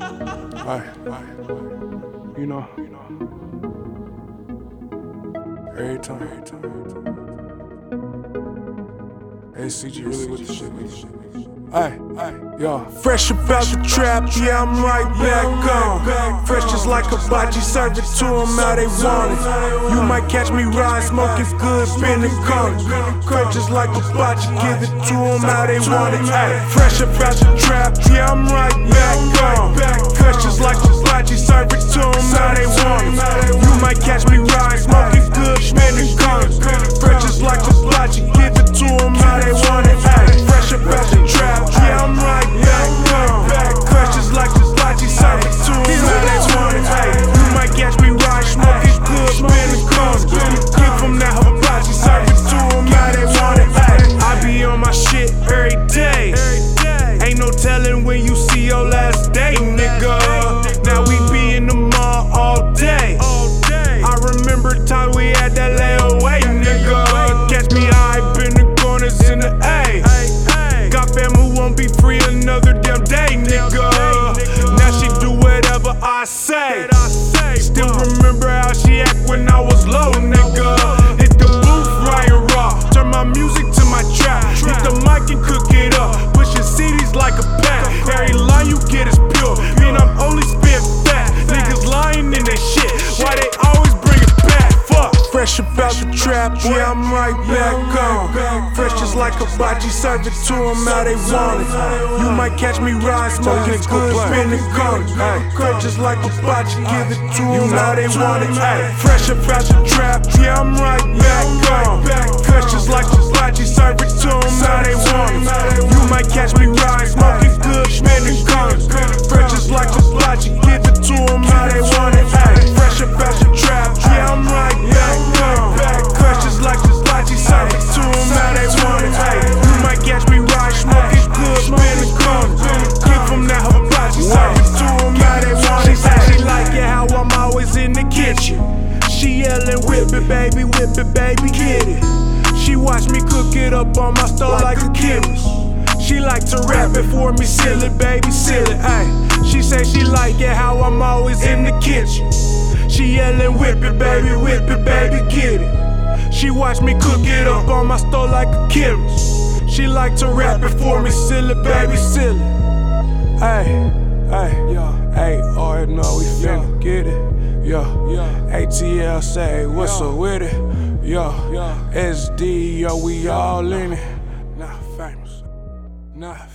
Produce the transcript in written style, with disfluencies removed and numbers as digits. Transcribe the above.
You know, every time. ACG really with the shit. Yo. Fresh about the trap, yeah, I'm right back on. Fresh just like a hibachi, serve it to them how they want it. You might catch me riding, smoking good, spinning corners. Fresh just like a hibachi, give it to them how they want it. Fresh about the trap, yeah, I'm right back on. Fresh just like a hibachi, serve it to them how they want it. You might catch me riding, smoking good, spinning corners. Fresh just like a hibachi, give it to them how they want it. Fresh about the trap, yeah, I'm right back on. Fresh just like a hibachi, serve it to them how they want it. You might catch me riding, smoking good, spinning corners. Give them that hibachi, serve it to them how they want it. I be on my shit every day. Ain't no telling when you see your last day, nigga. Now we be in the mall all day. I remember time we had that layaway, nigga. Catch me high up in the corners in the A. Got fam who won't be free another damn day, nigga. Now she do whatever I say. Still remember how she act when I was low, nigga. Hit the booth, riding raw. Turn my music to my trap. Hit the mic and cook it up. Pushing CDs like a pack. Every line you get is pure. Mean I'm only spit fat. Niggas lying in their shit. Why they always bring it back? Fuck. Fresh about the trap, yeah, I'm right back on. Fresh just like a hibachi, serve it to them how they want it. You might catch me riding, smoking good, spinning corners. Fresh just like a hibachi, give it to them how they want it. Fresh about the trap, yeah, I'm right back on. Fresh just like a hibachi, serve it to them how they want it. You might catch me riding, smoking good, spinning corners. Fresh just like a hibachi, give it to them how they want it. Fresh about the trap, yeah, I'm right back on. Fresh just like a hibachi, serve it to them how they want it. You might catch me riding, smoking good, spinning corners. Give them that hibachi, serve it to them how they want it. She like it how I'm always in the kitchen. She yelling, whip it, baby, get it. She watch me cook it up on my stove like a chemist. She like to rap it for me, seal it, baby, seal it, ayy. She say she like it how I'm always in the kitchen. She yelling, whip it, baby, get it. She watch me cook it up on my stove like a chemist. She like to rap it for me, seal it, baby, seal it. Hey, already know we finna get it. ATL say, what's up with it? SD, we all in it. Not famous.